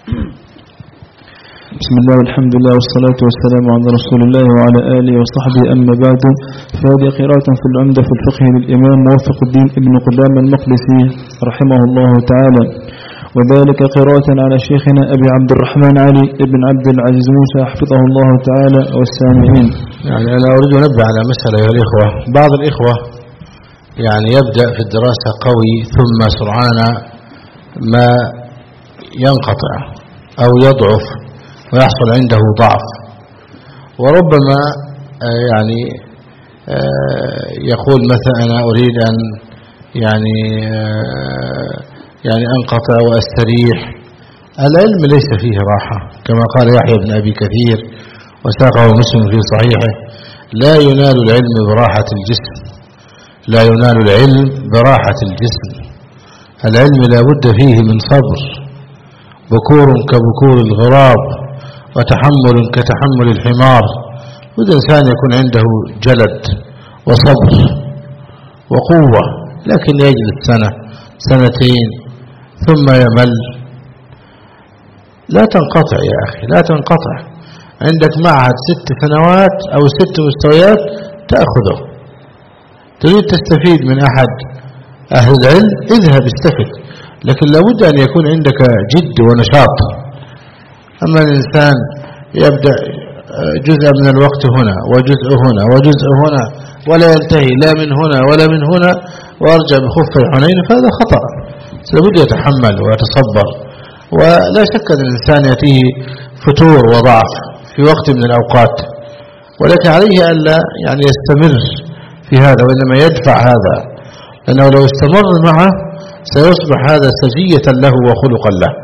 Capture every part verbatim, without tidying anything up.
بسم الله والحمد لله والصلاة والسلام على رسول الله وعلى آله وصحبه. أما بعد، فهذه قراءة في العمدة في الفقه للإمام موفق الدين ابن قدامة المقدسي رحمه الله تعالى، وذلك قراءة على شيخنا أبي عبد الرحمن علي ابن عبد العزيز موسى حفظه الله تعالى والسامعين. يعني أنا أريد أن أنبه على مسألة يا الإخوة. بعض الإخوة يعني يبدأ في الدراسة قوي ثم سرعان ما ينقطع أو يضعف ويحصل عنده ضعف، وربما يعني يقول مثلا أنا أريد أن يعني يعني أنقطع وأستريح. العلم ليس فيه راحة، كما قال يحيى بن أبي كثير وساقه مسلم في صحيحه: لا ينال العلم براحة الجسم، لا ينال العلم براحة الجسم. العلم لا بد فيه من صبر، بكور كبكور الغراب وتحمل كتحمل الحمار. والإنسان يكون عنده جلد وصبر وقوة، لكن يجلس سنة سنتين ثم يمل. لا تنقطع يا أخي، لا تنقطع. عندك معهد ست سنوات أو ست مستويات تأخذه، تريد تستفيد من أحد أهل العلم، اذهب استفد، لكن لابد أن يكون عندك جد ونشاط. أما الإنسان يبدأ جزء من الوقت هنا وجزء هنا وجزء هنا ولا ينتهي لا من هنا ولا من هنا وارجع بخف الحنين، فهذا خطأ. لابد يتحمل ويتصبر. ولا شك أن الإنسان يأتيه فتور وضعف في وقت من الأوقات، ولكن عليه ألا يعني يستمر في هذا، وإنما يدفع هذا، لأنه لو استمر معه سيصبح هذا سجية له وخلقا له.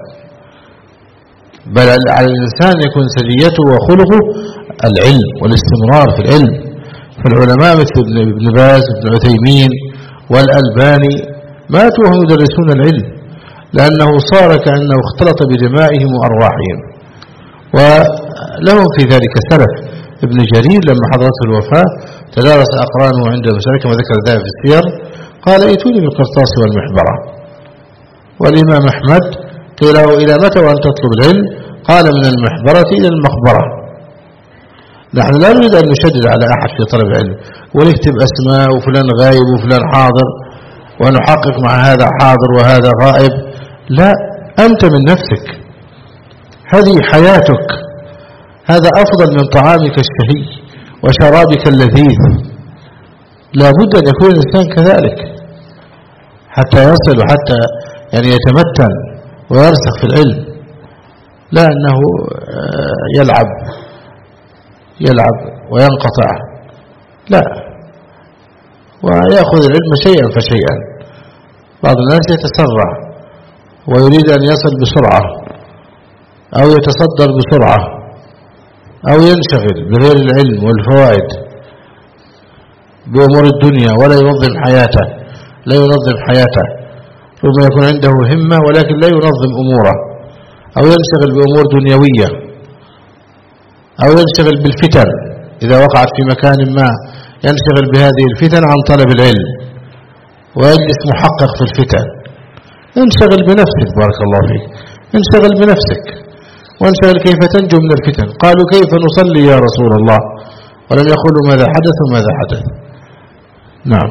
بل على الإنسان يكون سجيته وخلقه العلم والاستمرار في العلم. فالعلماء مثل ابن باز ابن عثيمين والألباني ماتوا وهم يدرسون العلم، لأنه صار كأنه اختلط بدمائهم وأرواحهم. ولهم في ذلك سلف. ابن جرير لما حضرته الوفاة تدارس أقرانه عند المسألة كما ذكر ذلك في السير، قال: ائتوني بالقرطاس والمحبرة. والإمام أحمد قيل له: إلى متى وأن تطلب العلم؟ قال: من المحبرة إلى المقبرة. نحن لا نريد أن نشدد على أحد في طلب العلم ونكتب أسماء وفلان غايب وفلان حاضر ونحقق مع هذا حاضر وهذا غائب. لا، أنت من نفسك، هذه حياتك، هذا أفضل من طعامك الشهي وشرابك اللذيذ. لا بد أن يكون الإنسان كذلك حتى يصل وحتى يعني يتمتن ويرسخ في العلم، لا أنه يلعب يلعب وينقطع، لا، ويأخذ العلم شيئا فشيئا. بعض الناس يتسرع ويريد أن يصل بسرعة أو يتصدر بسرعة أو ينشغل بغير العلم والفوائد بأمور الدنيا ولا ينظم حياته لا ينظم حياته ربما يكون عنده همة ولكن لا ينظم أموره، أو ينشغل بأمور دنيوية، أو ينشغل بالفتن. إذا وقعت في مكان ما ينشغل بهذه الفتن عن طلب العلم ويجلس محقق في الفتن. انشغل بنفسك، بارك الله فيك، انشغل بنفسك وانشغل كيف تنجو من الفتن. قالوا: كيف نصلي يا رسول الله؟ ولم يقولوا ماذا حدث وماذا حدث. نعم.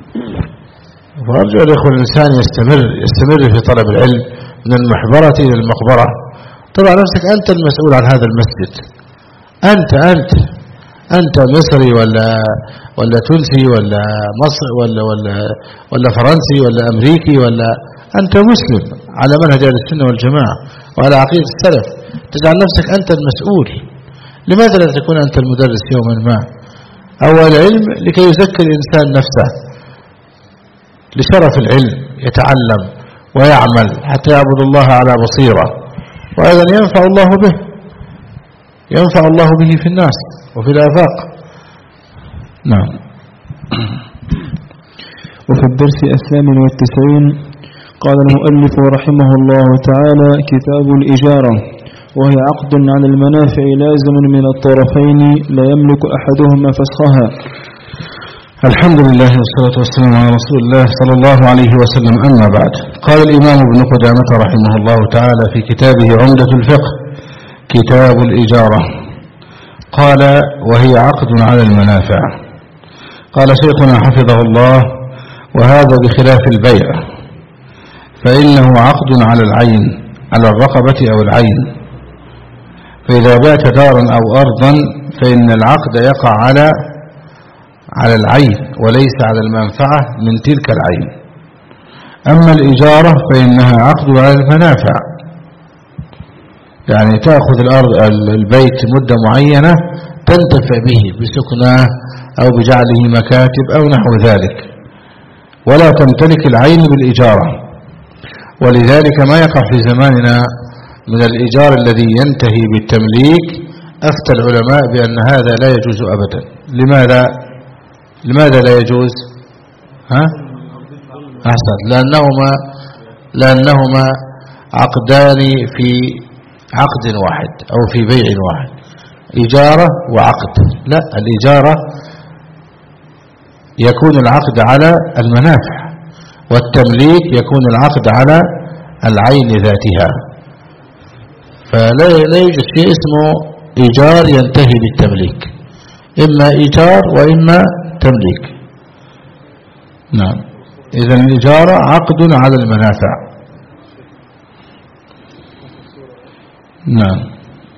وأرجو الإخوة الإنسان يستمر يستمر في طلب العلم من المحبرة إلى المقبرة. طبعا نفسك أنت المسؤول عن هذا المسجد، أنت أنت أنت مصري ولا ولا تونسي ولا مصر ولا ولا ولا فرنسي ولا أمريكي، ولا أنت مسلم على منهج أهل السنة والجماعة وعلى عقيدة السلف. تجعل نفسك أنت المسؤول. لماذا لا تكون أنت المدرس يوما ما؟ أول العلم لكي يزكي الإنسان نفسه لشرف العلم، يتعلم ويعمل حتى يعبد الله على بصيرة، وأيضا ينفع الله به ينفع الله به في الناس وفي الآفاق. نعم. وفي الدرس الثامن والتسعين قال المؤلف رحمه الله تعالى: كتاب الإجارة، وهي عقد على المنافع لازم من الطرفين لا يملك أحدهما فسخها. الحمد لله والصلاة والسلام على رسول الله صلى الله عليه وسلم. أما بعد، قال الإمام ابن قدامة رحمه الله تعالى في كتابه عمدة الفقه كتاب الإجارة، قال: وهي عقد على المنافع. قال شيخنا حفظه الله: وهذا بخلاف البيع، فإنه عقد على العين، على الرقبة أو العين. فإذا بعت دارا أو أرضا فإن العقد يقع على على العين وليس على المنفعة من تلك العين. أما الإجارة فإنها عقد على المنافع، يعني تأخذ الأرض البيت مدة معينة تنتفع به بسكنه أو بجعله مكاتب أو نحو ذلك، ولا تمتلك العين بالإجارة. ولذلك ما يقع في زماننا من الإيجار الذي ينتهي بالتمليك، أفتى العلماء بأن هذا لا يجوز أبدا. لماذا لماذا لا يجوز؟ ها؟ أحسن، لأنهما لأنهما عقدان في عقد واحد أو في بيع واحد، إجارة وعقد. لا، الإجارة يكون العقد على المنافع، والتمليك يكون العقد على العين ذاتها. فلا لا يوجد شيء اسمه إيجار ينتهي بالتمليك، إما إيجار وإما تمليك. نعم، إذا الإجارة عقد على المنافع. نعم.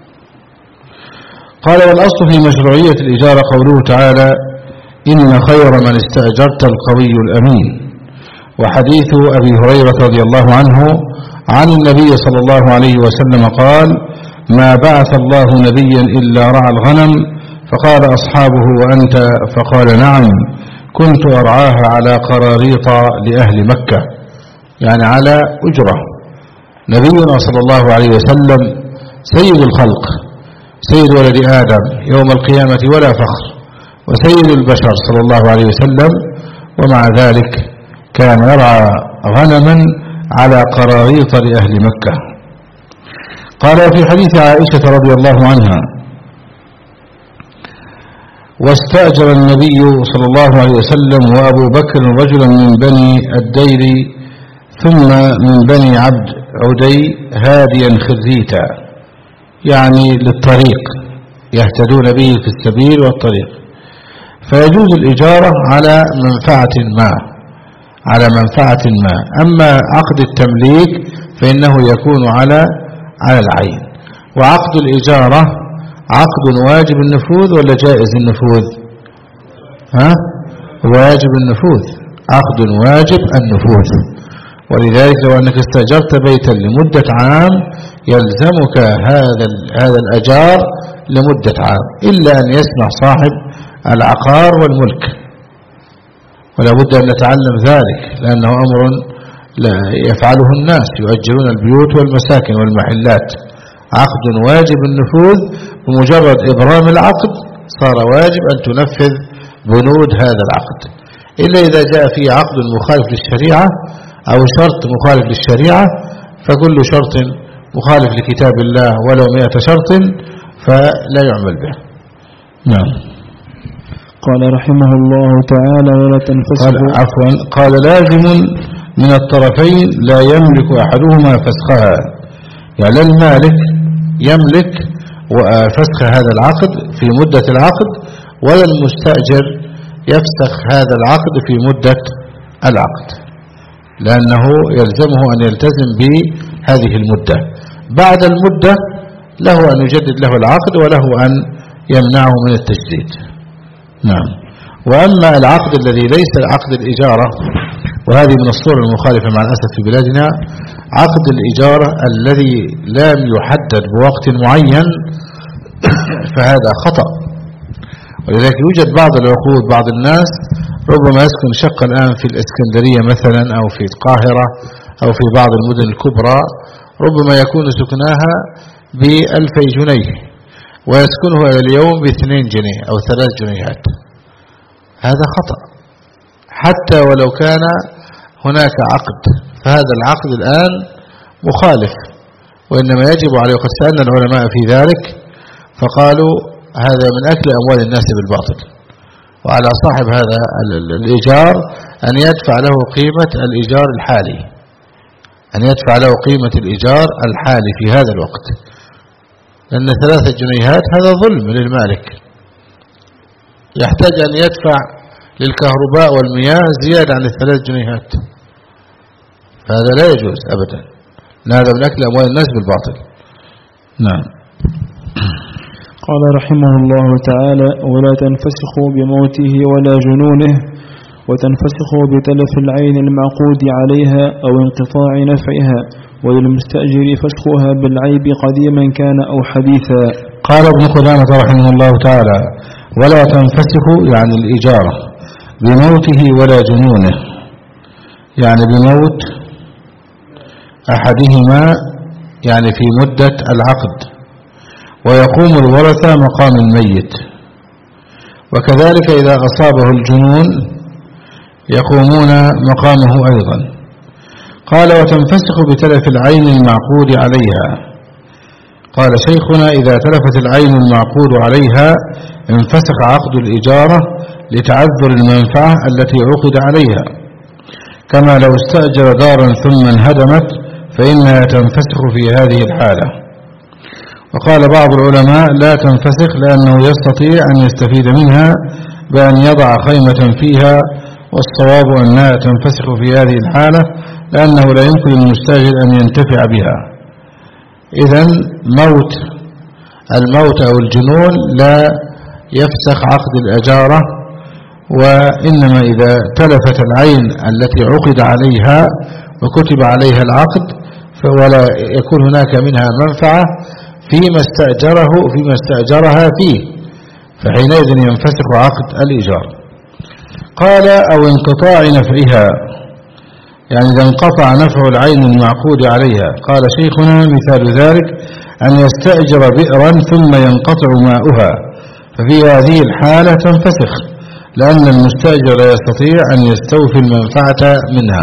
قال: والأصل في مشروعية الإجارة قوله تعالى: إن خير من استأجرت القوي الأمين. وحديث أبي هريرة رضي الله عنه عن النبي صلى الله عليه وسلم قال: ما بعث الله نبيا إلا رعى الغنم. فقال أصحابه: وأنت؟ فقال: نعم، كنت أرعاها على قراريط لأهل مكة، يعني على أجرة. نبينا صلى الله عليه وسلم سيد الخلق، سيد ولد آدم يوم القيامة ولا فخر، وسيد البشر صلى الله عليه وسلم، ومع ذلك كان يرعى غنما على قراريط لأهل مكة. قال في حديث عائشة رضي الله عنها: واستأجر النبي صلى الله عليه وسلم وأبو بكر رجلا من بني الدير ثم من بني عبد عدي هاديا خريتا، يعني للطريق، يهتدون به في السبيل والطريق. فيجوز الإجارة على منفعة ما على منفعة ما أما عقد التمليك فإنه يكون على على العين. وعقد الإجارة عقد واجب النفوذ ولا جائز النفوذ؟ ها؟ واجب النفوذ، عقد واجب النفوذ. ولذلك لو أنك استأجرت بيتا لمدة عام يلزمك هذا هذا الأجار لمدة عام، إلا أن يسمح صاحب العقار والملك، ولا بد أن نتعلم ذلك، لأنه أمر لا يفعله الناس، يؤجرون البيوت والمساكن والمحلات. عقد واجب النفوذ، بمجرد إبرام العقد صار واجب أن تنفذ بنود هذا العقد، إلا إذا جاء فيه عقد مخالف للشريعة أو شرط مخالف للشريعة، فكل شرط مخالف لكتاب الله ولو مئة شرط فلا يعمل به. نعم. قال رحمه الله تعالى: ولا تنفسخ. قال عفوا قال: لازم من الطرفين لا يملك أحدهما فسخها، يعني لا المالك يملك وفسخ هذا العقد في مدة العقد، ولا المستأجر يفسخ هذا العقد في مدة العقد، لأنه يلزمه أن يلتزم بهذه المدة. بعد المدة له أن يجدد له العقد وله أن يمنعه من التجديد. نعم. وأما العقد الذي ليس عقد الإجارة، وهذه من الصور المخالفة مع الأسف في بلادنا، عقد الإجارة الذي لم يحدد بوقت معين فهذا خطأ. ولذلك يوجد بعض العقود، بعض الناس ربما يسكن شقة الآن في الإسكندرية مثلا أو في القاهرة أو في بعض المدن الكبرى، ربما يكون سكناها بألفي جنيه ويسكنه اليوم باثنين جنيه أو ثلاث جنيهات. هذا خطأ حتى ولو كان هناك عقد، فهذا العقد الآن مخالف، وإنما يجب عليه. وقد سألنا العلماء في ذلك فقالوا هذا من أكل أموال الناس بالباطل، وعلى صاحب هذا الإيجار أن يدفع له قيمة الإيجار الحالي، أن يدفع له قيمة الإيجار الحالي في هذا الوقت، لأن ثلاثة جنيهات هذا ظلم للمالك، يحتاج أن يدفع للكهرباء والمياه زيادة عن الثلاث جنيهات، فهذا لا يجوز أبدا، هذا من أكل أموال الناس بالباطل. نعم. قال رحمه الله تعالى: ولا تنفسخوا بموته ولا جنونه، وتنفسخوا بتلف العين المعقود عليها أو انقطاع نفعها، وللمستأجر فسخها بالعيب قديما كان أو حديثا. قال ابن قدامة رحمه الله تعالى: ولا تنفسخ يعني الإجارة بموته ولا جنونه، يعني بموت أحدهما يعني في مدة العقد، ويقوم الورثة مقام الميت، وكذلك إذا أصابه الجنون يقومون مقامه أيضا. قال: وتنفسخ بتلف العين المعقود عليها. قال شيخنا: إذا تلفت العين المعقود عليها انفسخ عقد الإجارة لتعذر المنفعة التي عقد عليها، كما لو استأجر دارا ثم انهدمت فإنها تنفسخ في هذه الحالة. وقال بعض العلماء: لا تنفسخ لأنه يستطيع أن يستفيد منها بأن يضع خيمة فيها، والصواب أنها تنفسخ في هذه الحالة لأنه لا يمكن للمستأجر أن ينتفع بها. إذن موت الموت أو الجنون لا يفسخ عقد الأجارة، وإنما إذا تلفت العين التي عقد عليها وكتب عليها العقد ولا يكون هناك منها منفعة فيما استأجره فيما استأجرها فيه، فحينئذ ينفسخ عقد الإيجار. قال: أو انقطاع نفعها، يعني إذا انقطع نفع العين المعقود عليها. قال شيخنا: مثال ذلك أن يستأجر بئرا ثم ينقطع ماؤها، ففي هذه الحالة تنفسخ، لأن المستأجر لا يستطيع أن يستوفي المنفعة منها.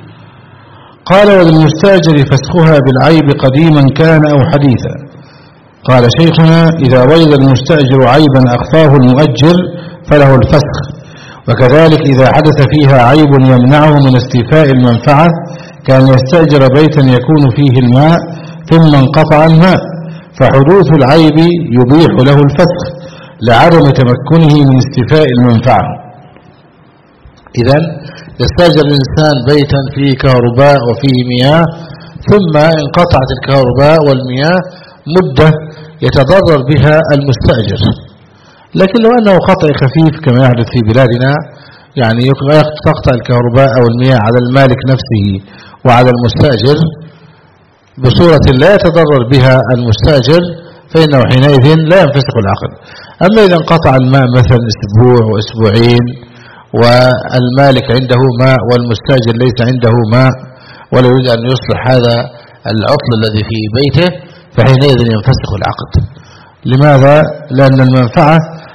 قال: وللمستأجر فسخها بالعيب قديما كان أو حديثا. قال شيخنا: إذا وجد المستأجر عيبا أخفاه المؤجر فله الفسخ، وكذلك إذا حدث فيها عيب يمنعه من استيفاء المنفعة، كان يستأجر بيتا يكون فيه الماء ثم انقطع الماء، فحدوث العيب يبيح له الفسخ لعدم تمكنه من استيفاء المنفعة. إذن يستأجر الإنسان بيتا فيه كهرباء وفيه مياه، ثم انقطعت الكهرباء والمياه مدة يتضرر بها المستأجر، لكن لو أنه قطع خفيف كما يحدث في بلادنا، يعني تقطع الكهرباء أو المياه على المالك نفسه وعلى المستأجر بصورة لا يتضرر بها المستأجر، فإنه حينئذ لا ينفسخ العقد. أما إذا انقطع الماء مثلا أسبوع وأسبوعين والمالك عنده ماء والمستأجر ليس عنده ماء ولا يريد أن يصلح هذا العطل الذي في بيته، فحينئذ ينفسخ العقد. لماذا؟ لأن المنفعة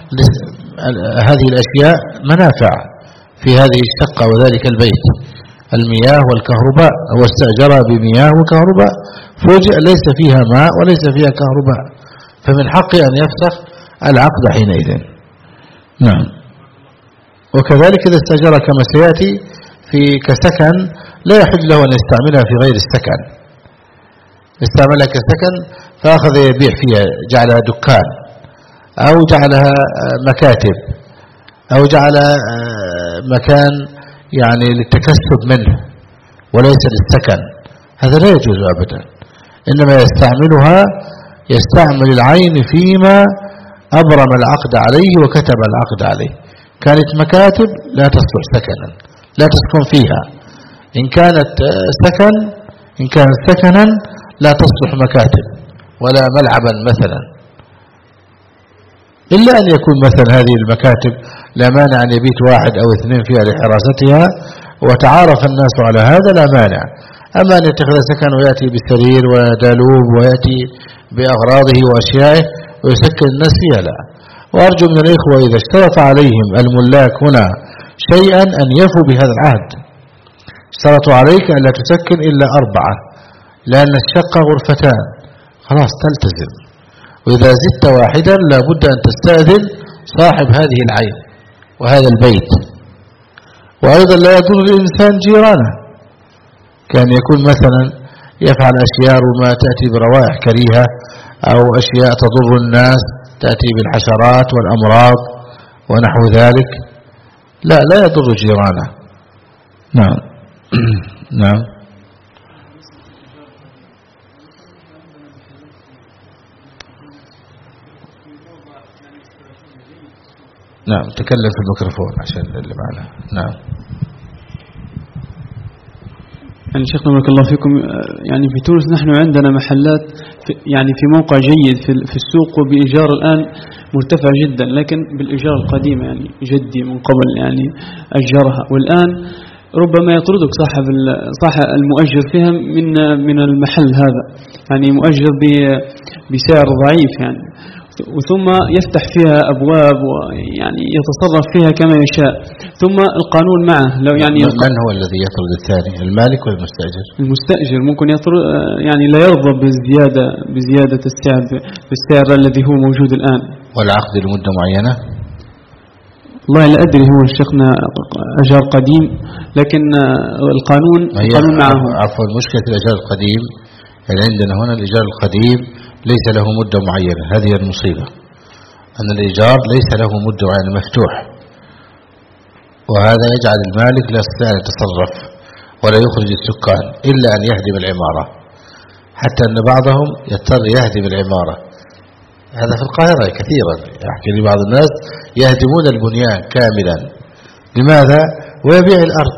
هذه الأشياء منافع في هذه الشقة وذلك البيت، المياه والكهرباء، هو استأجرها بمياه وكهرباء فوجئ ليس فيها ماء وليس فيها كهرباء، فمن حقه أن يفسخ العقد حينئذ. نعم. وكذلك إذا استأجر كما سيأتي في كسكن لا يحج له أن يستعملها في غير السكن، استعملها كسكن فأخذ يبيع فيها، جعلها دكان أو جعلها مكاتب أو جعل مكان يعني للتكسب منه وليس للسكن، هذا لا يجوز أبدا. إنما يستعملها يستعمل العين فيما أبرم العقد عليه وكتب العقد عليه. كانت مكاتب لا تصلح سكنا، لا تسكن فيها. إن كانت سكن إن كانت سكنا لا تصلح مكاتب ولا ملعبا مثلا، إلا أن يكون مثلا هذه المكاتب لا مانع أن يبيت واحد أو اثنين فيها لحراستها وتعارف الناس على هذا، لا مانع. أما أن يتخذ سكن ويأتي بسرير ودالوب ويأتي بأغراضه وأشيائه ويسكن الناس فيها، لا. وأرجو من الإخوة إذا اشترط عليهم الملاك هنا شيئا أن يفوا بهذا العهد. اشترطوا عليك أن لا تسكن إلا أربعة، لأن الشقة غرفتان، خلاص تلتزم. وإذا زدت واحدا لابد أن تستأذن صاحب هذه العين وهذا البيت. وأيضا لا يضر الإنسان جيرانه، كان يكون مثلا يفعل أشياء ربما تأتي بروائح كريهة أو أشياء تضر الناس تأتي بالحشرات والأمراض ونحو ذلك، لا لا يضر جيرانه. نعم. نعم. نعم تكلم في الميكروفون عشان اللي معنا. نعم. يعني شيخنا بارك الله فيكم، يعني في تونس نحن عندنا محلات في يعني في موقع جيد في في السوق، وبإيجار الآن مرتفع جدا، لكن بالإيجار القديم يعني جدي من قبل يعني أجرها، والآن ربما يطردك صاحب صاحب المؤجر فيها من من المحل هذا، يعني مؤجر بسعر ضعيف يعني، وثم يفتح فيها أبواب ويعني يتصرف فيها كما يشاء، ثم القانون معه لو يعني من هو الذي يطرد الثاني، المالك ولا المستأجر؟ المستأجر ممكن يطرد يعني لا يرضى بالزيادة بزيادة السعر بالسعر الذي هو موجود الآن. والعقد لمدة معينة؟ والله لا أدري، هو شيخنا أجار قديم، لكن القانون القانون معه. عفوا، مشكلة الأجار القديم يعني عندنا هنا الإيجار القديم ليس له مدة معينة، هذه المصيبة، أن الإيجار ليس له مدة معينة مفتوح، وهذا يجعل المالك لا يستطيع أن يتصرف ولا يخرج السكان إلا أن يهدم العمارة، حتى أن بعضهم يضطر يهدم العمارة. هذا في القاهرة كثيرا، يحكي لي بعض الناس يهدمون البنيان كاملا. لماذا؟ ويبيع الأرض،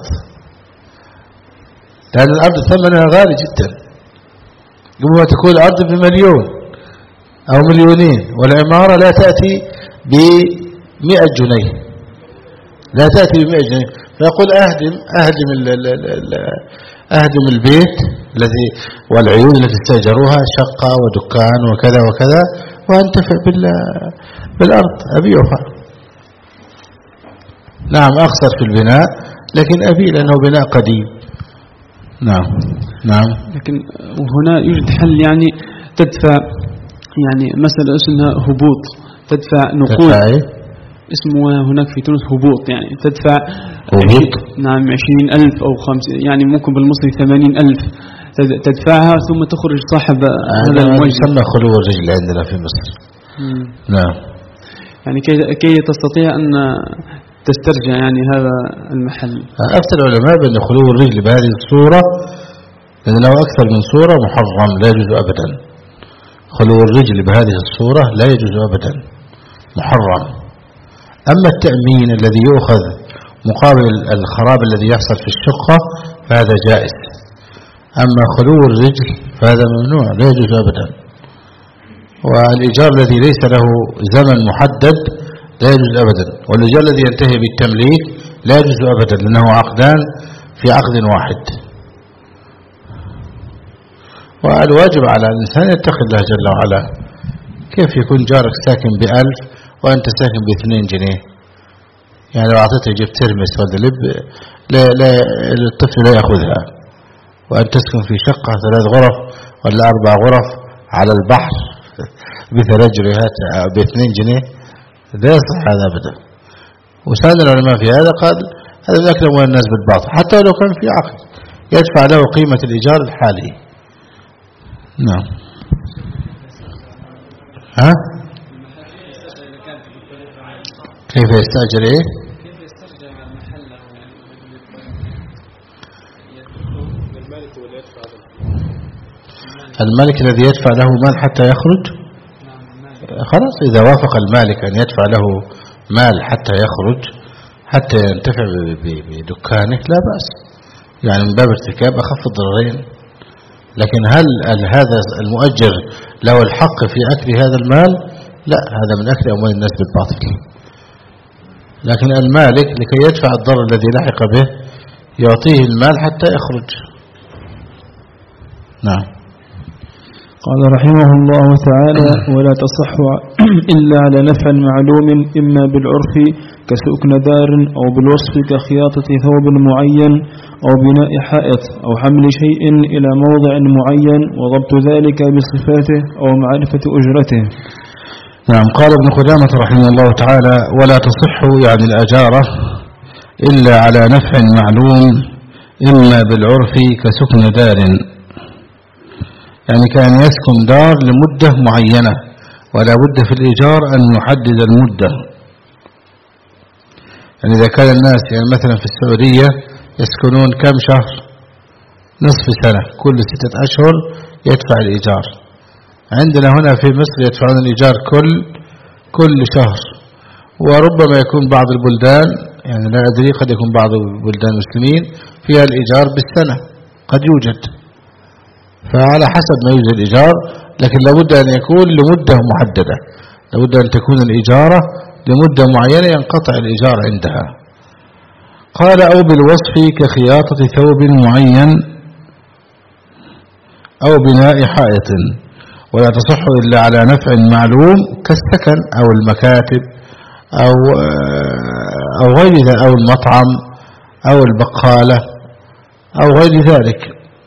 لأن الأرض ثمنها غالي جدا، قبل ما تكون الأرض بمليون أو مليونين، والعمارة لا تأتي بمئة جنيه، لا تأتي بمئة جنيه، فيقول أهدم أهدم ال ال ال أهدم البيت الذي والعيون التي استأجروها شقة ودكان وكذا وكذا، وأنتفع بالأرض أبيعها. نعم أخسر في البناء، لكن أبي لأنه بناء قديم. نعم. نعم. لكن هنا يوجد حل، يعني تدفع يعني مسألة اسمها هبوط، تدفع نقود. تدفع إيه؟ اسمه هناك في تونس هبوط، يعني تدفع هبوط. نعم عشرين ألف أو خمسين، يعني ممكن بالمصري ثمانين ألف تدفعها، ثم تخرج صاحب هذا الموجه. يسمى خلو الرجل عندنا في مصر. مم. نعم. يعني كي كي تستطيع أن تسترجع يعني هذا المحل. أفتى العلماء بأن خلو الرجل بهذه الصورة، لأن له أكثر من صورة، محرم لا يجوز أبدا. خلو الرجل بهذه الصورة لا يجوز أبدا، محرم. أما التأمين الذي يؤخذ مقابل الخراب الذي يحصل في الشقة فهذا جائز، أما خلو الرجل فهذا ممنوع لا يجوز أبدا. والإيجار الذي ليس له زمن محدد لا يجوز أبدا، والإيجار الذي ينتهي بالتمليك لا يجوز أبدا، لأنه عقدان في عقد واحد. والواجب على الإنسان يتقي الله جل وعلا. كيف يكون جارك ساكن بألف وأنت ساكن باثنين جنيه؟ يعني لو أعطيته جبت ترمس ولا لب لا لا الطفل لا يأخذها، وأن تسكن في شقة ثلاث غرف ولا أربع غرف على البحر بثلاث جنيهات باثنين جنيه، لا يصح هذا أبدا. وسأل العلماء في هذا قال هذا من أكل أموال الناس بالباطل، حتى لو كان في عقد يدفع له قيمة الإيجار الحالي. نعم. ها؟ كيف يستأجر إيه؟ كيف يسترجع محله المالك الذي يدفع له مال حتى يخرج؟ خلاص إذا وافق المالك أن يدفع له مال حتى يخرج حتى ينتفع بدكانه لا بأس، يعني من باب ارتكاب أخف الضررين. لكن هل هذا المؤجر له الحق في أكل هذا المال؟ لا، هذا من أكل أموال الناس بالباطل. لكن المالك لكي يدفع الضرر الذي لحق به يعطيه المال حتى يخرج. نعم. قال رحمه الله تعالى: ولا تصح إلا على نفع معلوم، إما بالعرف كسكن دار، أو بالوصف كخياطة ثوب معين، أو بناء حائط، أو حمل شيء إلى موضع معين، وضبط ذلك بصفاته أو معرفة أجرته. نعم. قال ابن قدامة رحمه الله تعالى: ولا تصح يعني الأجارة إلا على نفع معلوم، إما بالعرف كسكن دار، يعني كان يسكن دار لمدة معينة، ولا بد في الإيجار أن يحدد المدة. يعني إذا كان الناس يعني مثلا في السعودية يسكنون كم شهر؟ نصف سنة، كل ستة أشهر يدفع الإيجار. عندنا هنا في مصر يدفعون الإيجار كل كل شهر، وربما يكون بعض البلدان، يعني لا أدري، قد يكون بعض البلدان المسلمين فيها الإيجار بالسنة، قد يوجد، فعلى حسب ما يوجد الإيجار، لكن لابد أن يكون لمدة محددة، لابد أن تكون الإيجارة لمدة معينة ينقطع الإيجار عندها. قال: أو بالوصف كخياطة ثوب معين أو بناء حائط، ولا تصح إلا على نفع معلوم كالسكن أو المكاتب أو أو غير ذلك، أو المطعم أو البقالة أو غير ذلك.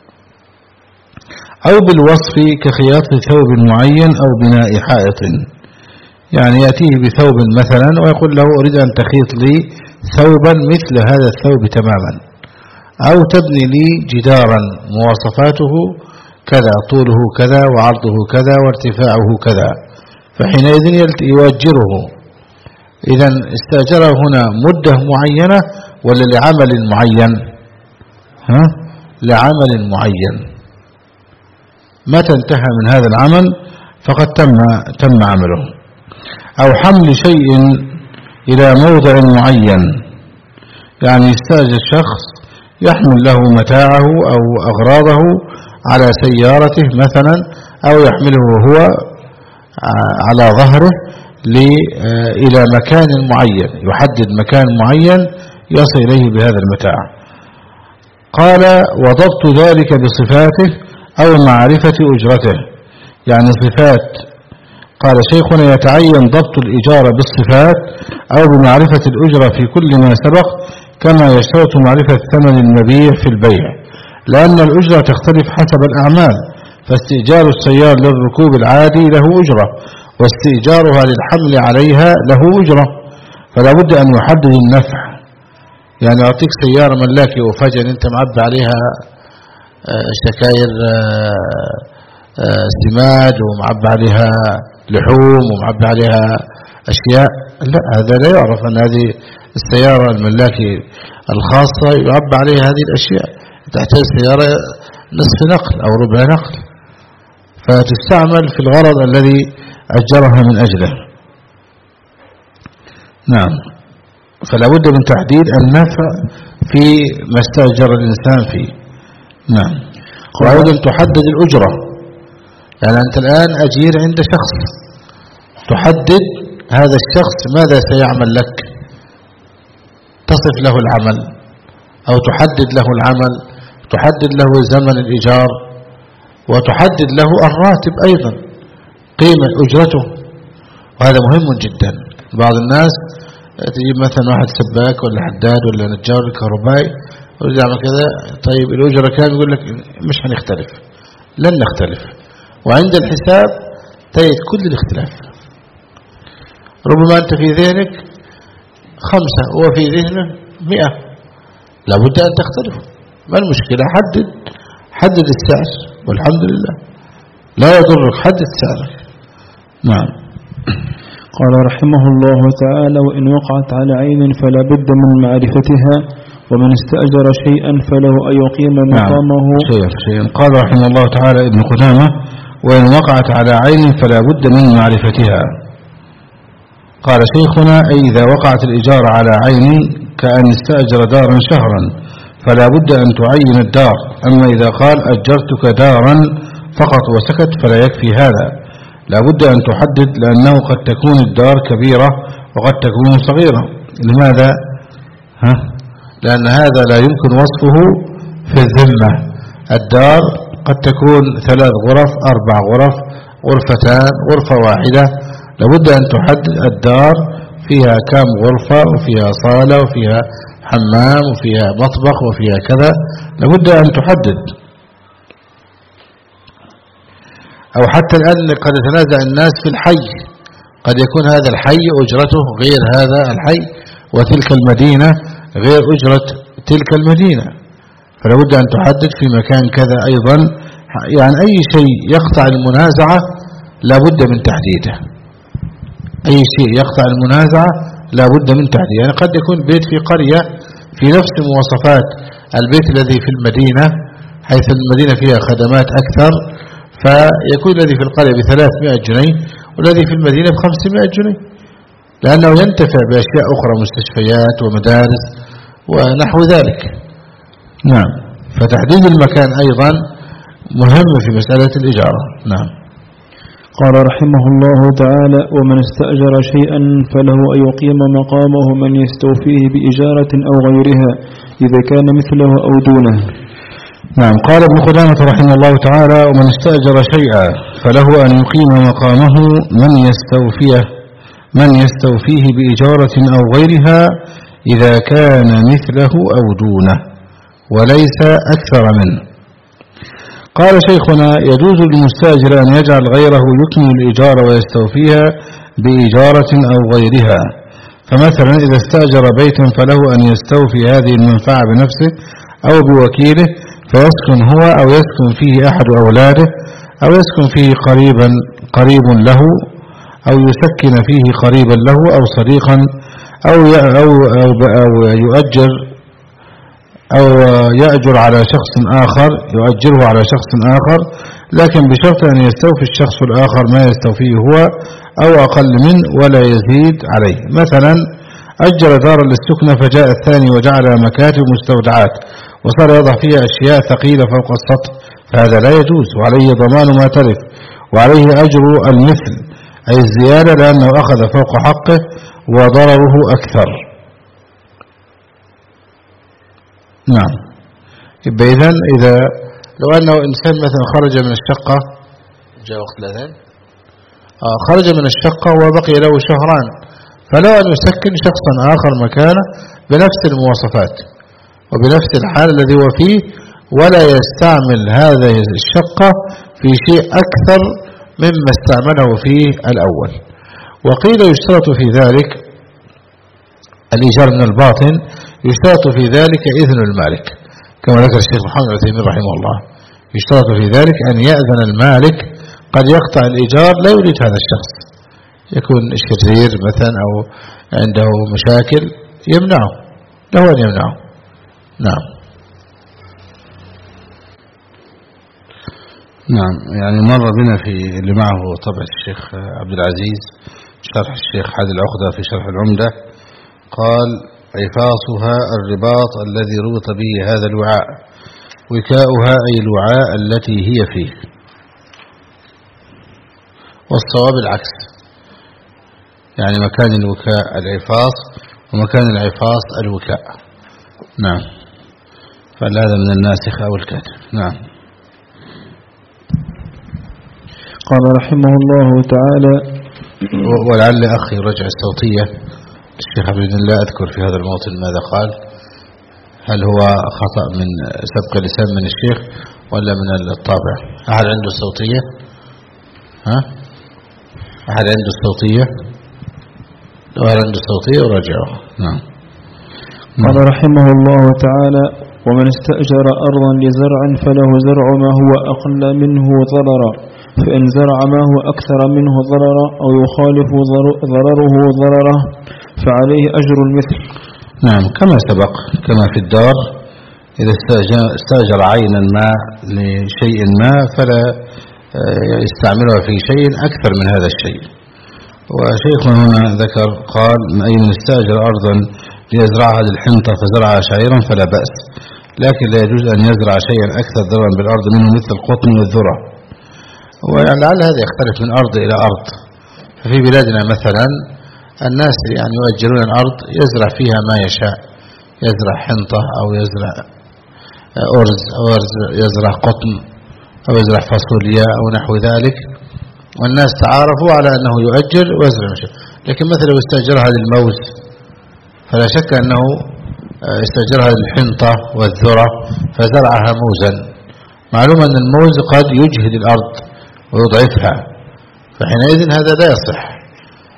أو بالوصف كخياطة ثوب معين أو بناء حائط، يعني يأتيه بثوب مثلا ويقول له: أريد أن تخيط لي ثوبا مثل هذا الثوب تماما، أو تبني لي جدارا مواصفاته كذا، طوله كذا وعرضه كذا وارتفاعه كذا، فحينئذ يؤجره. إذا استأجره هنا مدة معينة ولا لعمل معين؟ ها؟ لعمل معين. متى انتهى من هذا العمل فقد تم تم عمله. أو حمل شيء إلى موضع معين، يعني يستأجر شخص يحمل له متاعه أو أغراضه على سيارته مثلا، أو يحمله هو على ظهره إلى مكان معين، يحدد مكان معين يصل إليه بهذا المتاع. قال: وضبط ذلك بصفاته أو معرفة أجرته، يعني صفات. قال شيخنا: يتعين ضبط الإجارة بالصفات أو بمعرفة الأجرة في كل ما سبق، كما يشترط معرفة ثمن المبيع في البيع، لأن الأجرة تختلف حسب الأعمال، فاستئجار السيارة للركوب العادي له أجرة، واستئجارها للحمل عليها له أجرة، فلا بد أن يحدد النفع. يعني أعطيك سيارة ملاكي وفجأة أنت معبى عليها شكاير سماد ومعبى عليها لحوم ومعبى عليها أشياء، لا، هذا لا يعرف أن هذه السيارة الملاكي الخاصة يعبى عليها هذه الأشياء، تحتاج سيارة نصف نقل أو ربع نقل، فتستعمل في الغرض الذي أجرها من أجله. نعم. فلا بد من تحديد النفع في ما استأجر الإنسان فيه. نعم. وأيضا تحدد الأجرة، يعني أنت الآن أجير عند شخص، تحدد هذا الشخص ماذا سيعمل لك، تصف له العمل أو تحدد له العمل، تحدد له زمن الإيجار، وتحدد له الراتب أيضا، قيمة أجرته، وهذا مهم جدا. بعض الناس تجيب مثلا واحد سباك ولا حداد ولا نجار كهربائي ويريد يعمل كذا، طيب الأجرة كام؟ يقول لك مش هنختلف، لن نختلف، وعند الحساب تجد كل الاختلاف. ربما أنت في ذهنك خمسة وفي ذهنه مئة، لابد أن تختلف. ما المشكلة؟ حدد حدد السعر والحمد لله، لا يضرك، حدد سعرك. نعم. قال رحمه الله تعالى: وإن وقعت على عين فلا بد من معرفتها، ومن استأجر شيئا فله أن يقيم مقامه. نعم. شيئا شيئا. قال رحمه الله تعالى ابن قدامة: وإن وقعت على عين فلا بد من معرفتها. قال شيخنا: أي إذا وقعت الإجارة على عين كأن استأجر دارا شهرا فلا بد أن تعين الدار. أما إذا قال أجرتك دارا فقط وسكت فلا يكفي هذا، لا بد أن تحدد، لأنه قد تكون الدار كبيرة وقد تكون صغيرة. لماذا؟ ها؟ لأن هذا لا يمكن وصفه في الذمة. الدار قد تكون ثلاث غرف، أربع غرف، غرفتان، غرفة واحدة، لابد أن تحدد الدار فيها كم غرفة، وفيها صالة، وفيها حمام، وفيها مطبخ، وفيها كذا، لابد أن تحدد. أو حتى الآن قد يتنازع الناس في الحي، قد يكون هذا الحي أجرته غير هذا الحي، وتلك المدينة غير أجرة تلك المدينة، فلا بد أن تحدد في مكان كذا أيضا. يعني أي شيء يقطع المنازعة لا بد من تحديده، أي شيء يقطع المنازعة لا بد من تحديده. يعني قد يكون بيت في قرية في نفس مواصفات البيت الذي في المدينة، حيث المدينة فيها خدمات أكثر، فيكون الذي في القرية بثلاثمائة جنيه والذي في المدينة بخمسمائة جنيه، لأنه ينتفع بأشياء أخرى، مستشفيات ومدارس ونحو ذلك. نعم، فتحديد المكان أيضا مهم في مسألة الإجارة. نعم. قال رحمه الله تعالى: ومن استأجر شيئا فله أن يقيم مقامه من يستوفيه بإجارة أو غيرها إذا كان مثله أو دونه. نعم. قال ابن قدامة رحمه الله تعالى: ومن استأجر شيئا فله أن يقيم مقامه من يستوفيه من يستوفيه بإجارة أو غيرها إذا كان مثله أو دونه وليس أكثر منه. قال شيخنا: يجوز للمستأجر أن يجعل غيره يكمل الإجارة ويستوفيها بإجارة أو غيرها. فمثلا إذا استأجر بيتا فله أن يستوفي هذه المنفعة بنفسه أو بوكيله، فيسكن هو أو يسكن فيه أحد أولاده أو يسكن فيه قريبا قريب له أو يسكن فيه قريبا له أو صديقا أو أو أو, أو يؤجر أو يأجر على شخص آخر يؤجره على شخص آخر، لكن بشرط أن يستوفي الشخص الآخر ما يستوفيه هو أو أقل منه ولا يزيد عليه. مثلا أجر دارا للسكنة فجاء الثاني وجعل مكاتب مستودعات وصار يضع فيها أشياء ثقيلة فوق السطح، فهذا لا يجوز، وعليه ضمان ما تلف، وعليه أجر المثل أي الزيادة، لأنه أخذ فوق حقه وضرره أكثر. نعم. يبقى إذن إذا لو أنه إنسان مثلا خرج من الشقة، جاء وقت الأذان، آه خرج من الشقة وبقي له شهران، فلو أن يسكن شخصا آخر مكانه بنفس المواصفات وبنفس الحال الذي هو فيه، ولا يستعمل هذه الشقة في شيء أكثر مما استعمله فيه الأول. وقيل يشترط في ذلك الإيجار من الباطن، يشترط في ذلك إذن المالك كما ذكر الشيخ محمد العثيمين رحمه الله، يشترط في ذلك أن يأذن المالك، قد يقطع الإيجار لا يريد هذا الشخص، يكون شرير مثلا أو عنده مشاكل يمنعه، له أن يمنعه. نعم. نعم. يعني مر بنا في اللي معه طبع الشيخ عبد العزيز شرح الشيخ حادي العقدة في شرح العمدة، قال: عفاصها الرباط الذي ربط به هذا الوعاء، وكاؤها أي الوعاء التي هي فيه. والصواب العكس، يعني مكان الوكاء العفاص ومكان العفاص الوكاء. نعم. فهذا من الناسخ أو الكاتب. نعم. قال رحمه الله تعالى: ولعل أخي رجع الصوتية الشيخ عبد الله أذكر في هذا الموطن ماذا قال، هل هو خطأ من سبق لسان من الشيخ ولا من الطابع؟ أحد عنده الصوتية؟ ها؟ أحد عنده الصوتية؟ لو أحد عنده الصوتية ورجعه. نعم. قال رحمه الله تعالى: ومن استأجر أرضا لزرع فله زرع ما هو أقل منه ضررا، فإن زرع ما هو أكثر منه ضررا أو يخالف ضرره ضرره فعليه أجر المثل. نعم. كما سبق، كما في الدار إذا استأجر عينا ما لشيء ما فلا يستعملها في شيء أكثر من هذا الشيء. وشيخنا هنا ذكر قال: أي من استأجر أرضا ليزرعها للحنطة فزرعها شعيرا فلا بأس، لكن لا يجوز أن يزرع شيئا أكثر ضررا بالأرض منه مثل القطن والذرة. ولعل هذا يختلف من أرض إلى أرض. ففي بلادنا مثلا الناس يعني يؤجرون الأرض يزرع فيها ما يشاء، يزرع حنطة أو يزرع أرز أو يزرع قطن أو يزرع فاصوليا أو نحو ذلك، والناس تعارفوا على أنه يؤجر ويزرع مشاء. لكن مثلا لو استأجرها للموز فلا شك أنه استأجرها للحنطة والذرة فزرعها موزا، معلوم أن الموز قد يجهد الأرض ويضعفها، فحينئذ هذا لا يصح.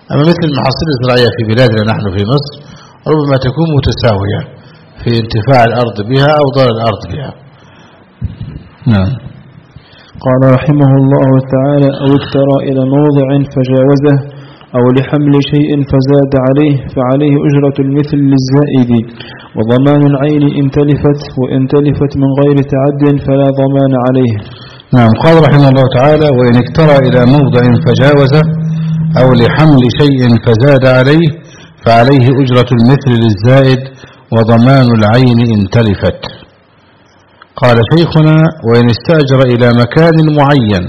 أما مثل المحاصيل الزراعية في بلادنا نحن في مصر ربما تكون متساوية في انتفاع الأرض بها أو ضرر الأرض بها. نعم. قال رحمه الله تعالى: أو اكترى إلى موضع فجاوزه أو لحمل شيء فزاد عليه فعليه أجرة المثل للزائد وضمان العين إن تلفت، وإن تلفت من غير تعد فلا ضمان عليه. نعم. قال رحمه الله تعالى: وإن اكترى إلى موضع فجاوزه أو لحمل شيء فزاد عليه فعليه أجرة المثل للزائد وضمان العين إن تلفت. قال شيخنا: وإن استأجر إلى مكان معين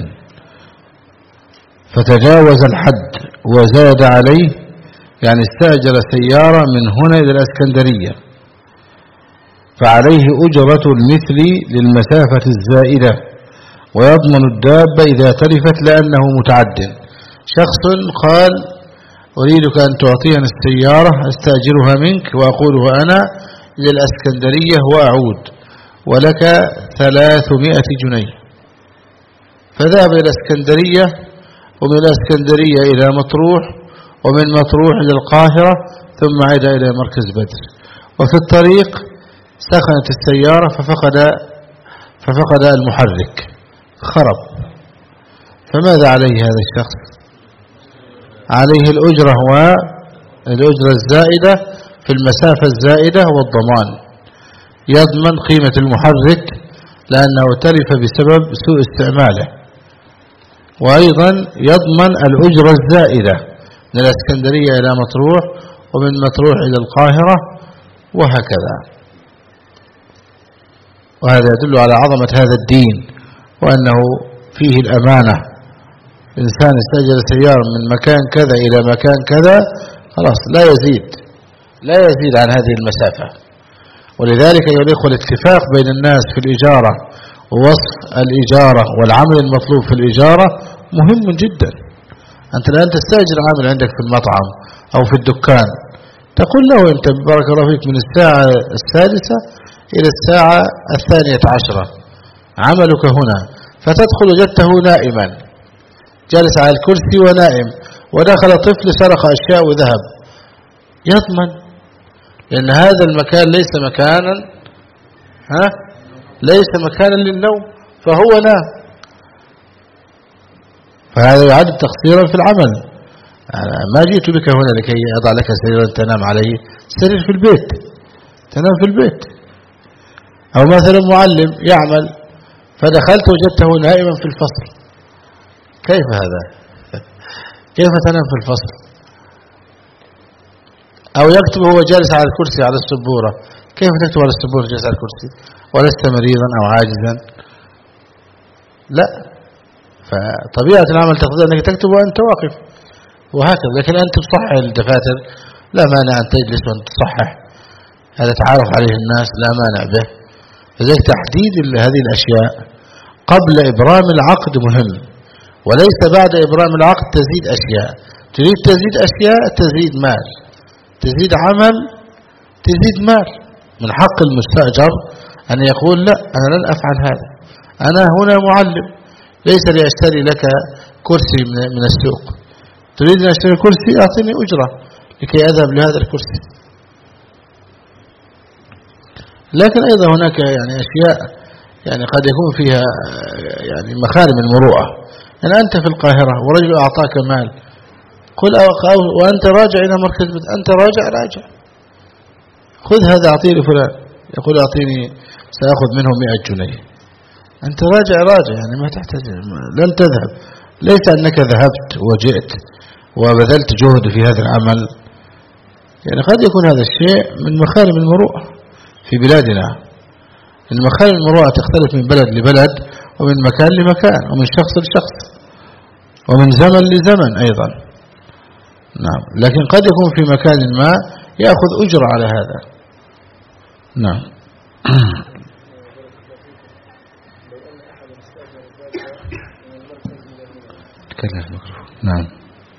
فتجاوز الحد وزاد عليه، يعني استأجر سيارة من هنا إلى الإسكندرية، فعليه أجرة المثل للمسافة الزائدة ويضمن الدابة إذا تلفت لأنه متعد. شخص قال: أريدك أن تعطيني السيارة أستأجرها منك وأقولها أنا إلى الإسكندرية وأعود ولك ثلاثمائة جنيه، فذهب إلى الإسكندرية ومن الإسكندرية إلى مطروح ومن مطروح إلى القاهرة ثم عاد إلى مركز بدر، وفي الطريق سخنت السيارة ففقد ففقد المحرك خرب، فماذا عليه هذا الشخص؟ عليه الأجرة والأجرة الزائدة في المسافة الزائدة والضمان. يضمن قيمة المحرك لأنه تلف بسبب سوء استعماله، وأيضا يضمن الأجرة الزائدة من الإسكندرية إلى مطروح ومن مطروح إلى القاهرة وهكذا. وهذا يدل على عظمة هذا الدين وأنه فيه الأمانة. إنسان استأجر سيارة من مكان كذا إلى مكان كذا خلاص لا يزيد لا يزيد عن هذه المسافة. ولذلك يليق الاتفاق بين الناس في الإجارة ووصف الإجارة والعمل المطلوب في الإجارة مهم جدا. أنت الآن تستأجر عامل عندك في المطعم أو في الدكان، تقول له أنت بارك الله فيك من الساعة السادسة إلى الساعة الثانية عشرة عملك هنا، فتدخل وجدته نائما جالس على الكرسي ونائم، ودخل طفل سرق أشياء وذهب، يضمن لأن هذا المكان ليس مكانا ها ليس مكانا للنوم فهو نام، فهذا يعد تقصيرا في العمل. أنا ما جئت بك هنا لكي أضع لك سريرا تنام عليه، سرير في البيت تنام في البيت. أو مثلا معلم يعمل فدخلت وجدته نائما في الفصل، كيف هذا؟ كيف تنام في الفصل؟ أو يكتب هو جالس على الكرسي على السبورة، كيف تكتب على السبورة جالس على الكرسي ولست مريضا أو عاجزا؟ لا، فطبيعة العمل تقتضي أنك تكتب وأنت واقف وهكذا. لكن أنت تصحح الدفاتر لا مانع أن تجلس وأن تصحح، هذا تعرف عليه الناس لا مانع به. فذلك تحديد هذه الأشياء قبل إبرام العقد مهم، وليس بعد إبرام العقد تزيد أشياء. تريد تزيد أشياء تزيد مال، تزيد عمل تزيد مال. من حق المستأجر أن يقول لا أنا لن أفعل هذا، أنا هنا معلم ليس لأشتري لك كرسي من السوق، تريد أن أشتري كرسي أعطيني أجرة لكي أذهب لهذا الكرسي. لكن أيضا هناك يعني أشياء يعني قد يكون فيها يعني مخالم المروءة. يعني أنت في القاهرة ورجل أعطاك مال، قل وأنت راجع إلى مركز بيت، أنت راجع راجع خذ هذا أعطيه لفلان، يقول أعطيني سأخذ منه مئة جنيه، أنت راجع راجع يعني ما تحتاج، لن تذهب. ليس أنك ذهبت وجئت وبذلت جهد في هذا العمل، يعني قد يكون هذا الشيء من مخالم المروءة في بلادنا. المخالم المروءة تختلف من بلد لبلد ومن مكان لمكان ومن شخص لشخص ومن زمن لزمن أيضا. نعم، لكن قد يكون في مكان ما يأخذ أجرة على هذا. نعم. نعم.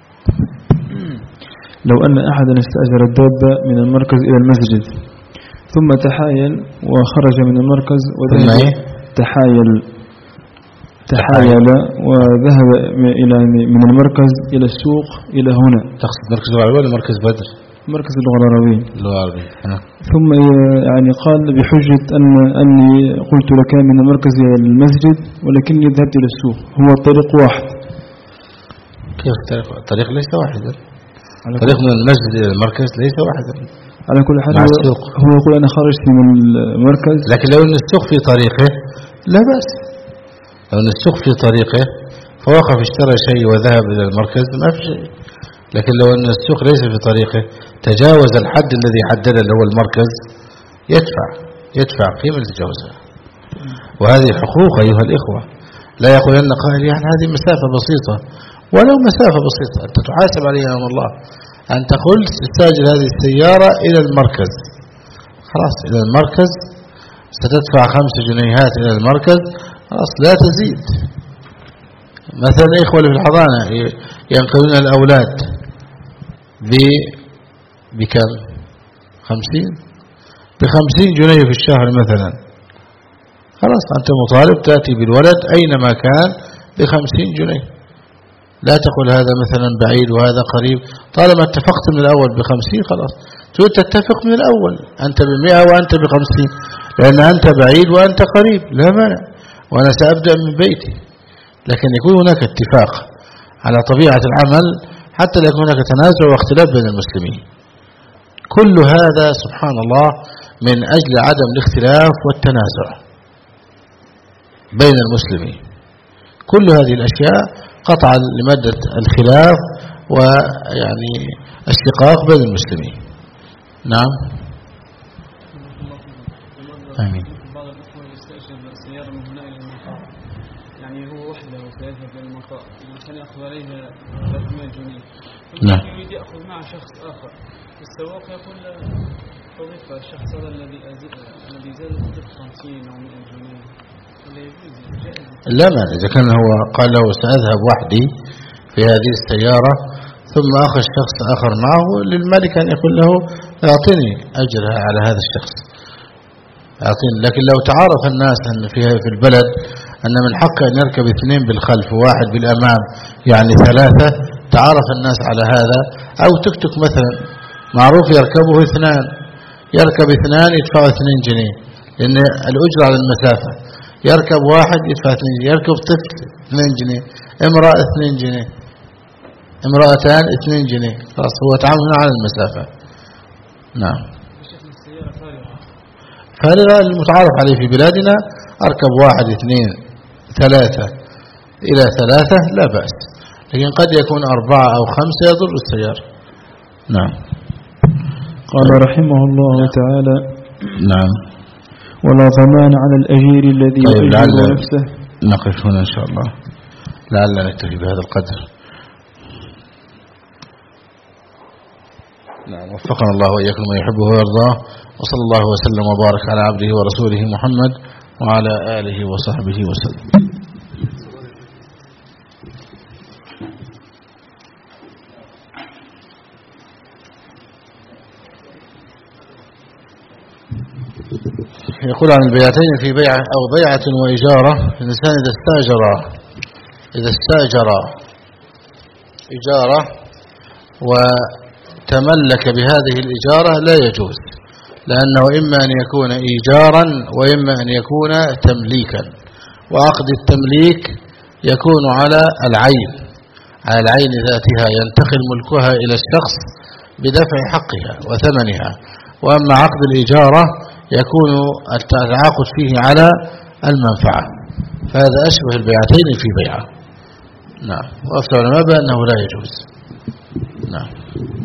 لو أن أحدا استأجر الدابة من المركز إلى المسجد ثم تحايل وخرج من المركز وذهب تحايل تحايل وذهب إلى من المركز إلى السوق إلى هنا. تقصد مركز العربية ولا مركز بدر؟ مركز اللغة العربية. اللغة العربية. ثم يعني قال بحجة أن أني قلت لك من المركز إلى المسجد ولكني ذهبت إلى السوق، هو الطريق واحد. كيف الطريق؟ الطريق ليس واحدا. الطريق من المسجد إلى المركز ليس واحدا. على كل حال هو يقول أنا خرجت من المركز، لكن لو أن السوق في طريقه لا بأس. لو أن السوق في طريقه فوقف اشترى شيء وذهب إلى المركز ما في شيء. لكن لو أن السوق ليس في طريقه تجاوز الحد الذي حدده اللي هو المركز يدفع يدفع قيمة تجاوزها. وهذه حقوق أيها الإخوة. لا يقول أن قائل يعني هذه مسافة بسيطة، ولو مسافة بسيطة أنت تحاسب عليها يوم الله. أنت قلت استاجر هذه السيارة إلى المركز، خلاص إلى المركز ستدفع خمس جنيهات إلى المركز، خلاص لا تزيد. مثلا إخوة في الحضانة ينقلون الأولاد بكم؟ خمسين بخمسين جنيه في الشهر مثلا، خلاص أنت مطالب تأتي بالولد أينما كان بخمسين جنيه. لا تقول هذا مثلا بعيد وهذا قريب، طالما اتفقت من الأول بخمسين خلاص تريد تتفق من الأول أنت بمئة وأنت بخمسين، لأن أنت بعيد وأنت قريب لا مانع، وأنا سأبدأ من بيتي. لكن يكون هناك اتفاق على طبيعة العمل حتى لا يكون هناك تنازع واختلاف بين المسلمين. كل هذا سبحان الله من أجل عدم الاختلاف والتنازع بين المسلمين. كل هذه الأشياء قطعا لمادة الخلاف ويعني الشقاق بين المسلمين. نعم آمين. بعض الأخوة يستأجر سيارة من هنا إلى المطار، يعني هو وحده سيذهب إلى المطار عشان يأخذ عليها ثلاثمائة جنيه. نعم. يريد يأخذ معه شخص آخر، السواق يقول تضيف الشخص هذا الذي الذي زاد تضيف خمسين أو مئة جنيه. لا مانع إذا كان هو قال له سأذهب وحدي في هذه السيارة ثم أخذ شخص آخر معه، للمالك أن يقول له أعطني أجرها على هذا الشخص أعطيني. لكن لو تعارف الناس أن فيها في البلد أن من حق أن يركب اثنين بالخلف وواحد بالأمام يعني ثلاثة، تعارف الناس على هذا. أو تكتك مثلا معروف يركبه اثنان، يركب اثنان يدفعوا اثنين جنيه لأن الأجر على المسافة. يركب واحد يدفع اثنين جنيه، يركب طفل اثنين جنيه، امرأة اثنين جنيه، امرأتان اثنين جنيه، خلاص هو تعامل على المسافة. نعم. فارغة المتعارف عليه في بلادنا أركب واحد اثنين ثلاثة إلى ثلاثة لا بأس، لكن قد يكون أربعة أو خمسة يضر السيارة. نعم. قال رحمه الله تعالى نعم ولا ضمان على الأجير الذي طيب يؤجر نفسه. نقف هنا إن شاء الله، لعلنا نكتفي بهذا القدر. نعم وفقنا الله وإياكم ما يحبه ويرضاه، وصلى الله وسلم وبارك على عبده ورسوله محمد وعلى آله وصحبه وسلم. يقول عن البيعتين في بيعة أو بيعة وإجارة. الإنسان إذا استأجر إذا استأجر إجارة وتملك بهذه الإجارة لا يجوز، لأنه إما أن يكون إيجارا وإما أن يكون تمليكا. وعقد التمليك يكون على العين على العين ذاتها، ينتقل ملكها إلى الشخص بدفع حقها وثمنها. وأما عقد الإجارة يكون التعاقد فيه على المنفعة، فهذا أشبه البيعتين في بيعة. نعم. وأفتى العلماء بأنه لا يجوز. نعم.